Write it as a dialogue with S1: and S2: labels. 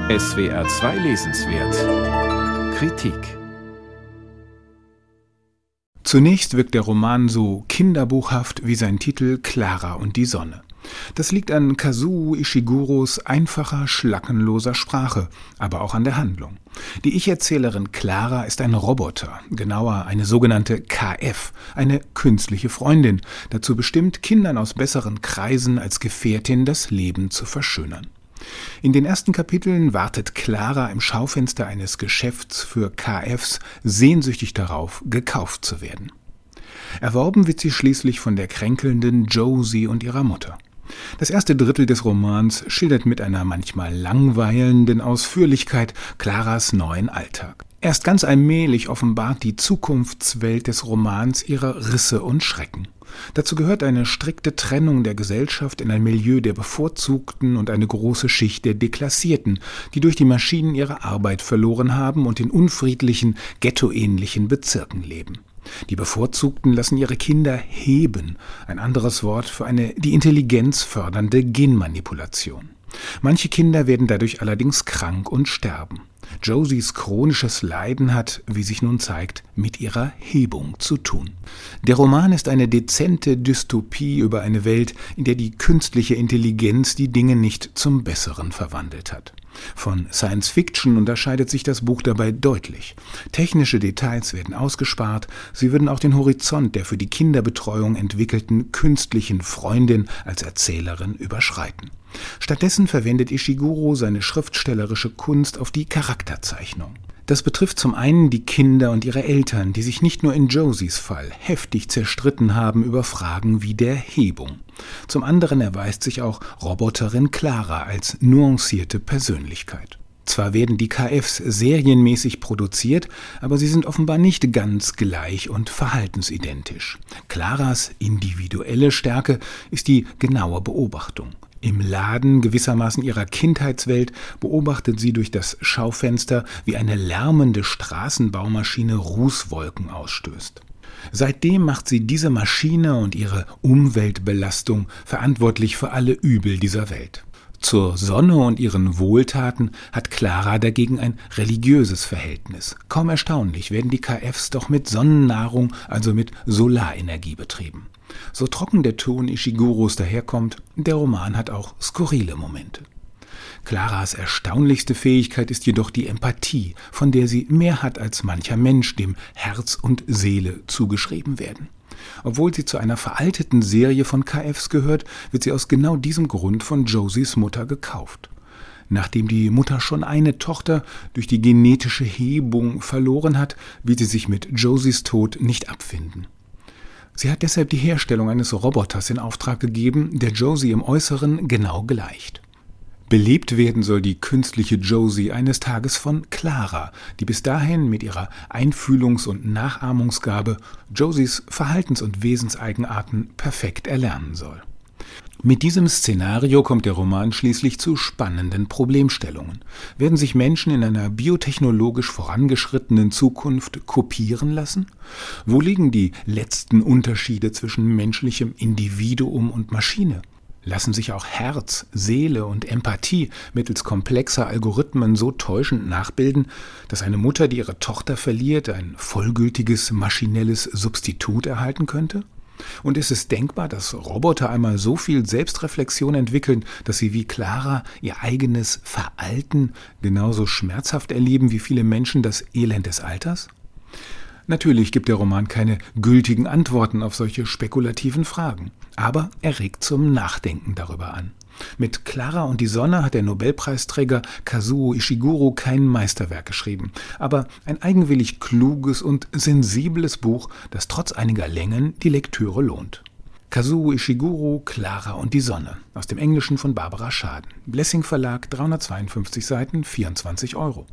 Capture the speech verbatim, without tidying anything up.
S1: S W R zwei Lesenswert Kritik. Zunächst wirkt der Roman so kinderbuchhaft wie sein Titel Clara und die Sonne. Das liegt an Kazuo Ishiguros einfacher, schlackenloser Sprache, aber auch an der Handlung. Die Ich-Erzählerin Clara ist ein Roboter, genauer eine sogenannte K F, eine künstliche Freundin, dazu bestimmt, Kindern aus besseren Kreisen als Gefährtin das Leben zu verschönern. In den ersten Kapiteln wartet Clara im Schaufenster eines Geschäfts für K Fs sehnsüchtig darauf, gekauft zu werden. Erworben wird sie schließlich von der kränkelnden Josie und ihrer Mutter. Das erste Drittel des Romans schildert mit einer manchmal langweilenden Ausführlichkeit Claras neuen Alltag. Erst ganz allmählich offenbart die Zukunftswelt des Romans ihre Risse und Schrecken. Dazu gehört eine strikte Trennung der Gesellschaft in ein Milieu der Bevorzugten und eine große Schicht der Deklassierten, die durch die Maschinen ihre Arbeit verloren haben und in unfriedlichen, ghettoähnlichen Bezirken leben. Die Bevorzugten lassen ihre Kinder heben, ein anderes Wort für eine die Intelligenz fördernde Genmanipulation. Manche Kinder werden dadurch allerdings krank und sterben. Josies chronisches Leiden hat, wie sich nun zeigt, mit ihrer Hebung zu tun. Der Roman ist eine dezente Dystopie über eine Welt, in der die künstliche Intelligenz die Dinge nicht zum Besseren verwandelt hat. Von Science Fiction unterscheidet sich das Buch dabei deutlich. Technische Details werden ausgespart, sie würden auch den Horizont der für die Kinderbetreuung entwickelten künstlichen Freundin als Erzählerin überschreiten. Stattdessen verwendet Ishiguro seine schriftstellerische Kunst auf die Charakterzeichnung. Das betrifft zum einen die Kinder und ihre Eltern, die sich nicht nur in Josies Fall heftig zerstritten haben über Fragen wie der Hebung. Zum anderen erweist sich auch Roboterin Clara als nuancierte Persönlichkeit. Zwar werden die K Fs serienmäßig produziert, aber sie sind offenbar nicht ganz gleich und verhaltensidentisch. Claras individuelle Stärke ist die genaue Beobachtung. Im Laden gewissermaßen ihrer Kindheitswelt beobachtet sie durch das Schaufenster, wie eine lärmende Straßenbaumaschine Rußwolken ausstößt. Seitdem macht sie diese Maschine und ihre Umweltbelastung verantwortlich für alle Übel dieser Welt. Zur Sonne und ihren Wohltaten hat Clara dagegen ein religiöses Verhältnis. Kaum erstaunlich werden die K Fs doch mit Sonnennahrung, also mit Solarenergie betrieben. So trocken der Ton Ishiguros daherkommt, der Roman hat auch skurrile Momente. Claras erstaunlichste Fähigkeit ist jedoch die Empathie, von der sie mehr hat als mancher Mensch, dem Herz und Seele zugeschrieben werden. Obwohl sie zu einer veralteten Serie von K Fs gehört, wird sie aus genau diesem Grund von Josies Mutter gekauft. Nachdem die Mutter schon eine Tochter durch die genetische Hebung verloren hat, will sie sich mit Josies Tod nicht abfinden. Sie hat deshalb die Herstellung eines Roboters in Auftrag gegeben, der Josie im Äußeren genau gleicht. Belebt werden soll die künstliche Josie eines Tages von Clara, die bis dahin mit ihrer Einfühlungs- und Nachahmungsgabe Josies Verhaltens- und Wesenseigenarten perfekt erlernen soll. Mit diesem Szenario kommt der Roman schließlich zu spannenden Problemstellungen. Werden sich Menschen in einer biotechnologisch vorangeschrittenen Zukunft kopieren lassen? Wo liegen die letzten Unterschiede zwischen menschlichem Individuum und Maschine? Lassen sich auch Herz, Seele und Empathie mittels komplexer Algorithmen so täuschend nachbilden, dass eine Mutter, die ihre Tochter verliert, ein vollgültiges maschinelles Substitut erhalten könnte? Und ist es denkbar, dass Roboter einmal so viel Selbstreflexion entwickeln, dass sie wie Clara ihr eigenes Veralten genauso schmerzhaft erleben wie viele Menschen das Elend des Alters? Natürlich gibt der Roman keine gültigen Antworten auf solche spekulativen Fragen, aber er regt zum Nachdenken darüber an. Mit Clara und die Sonne hat der Nobelpreisträger Kazuo Ishiguro kein Meisterwerk geschrieben, aber ein eigenwillig kluges und sensibles Buch, das trotz einiger Längen die Lektüre lohnt. Kazuo Ishiguro, Clara und die Sonne, aus dem Englischen von Barbara Schaden. Blessing Verlag, dreihundertzweiundfünfzig Seiten, vierundzwanzig Euro.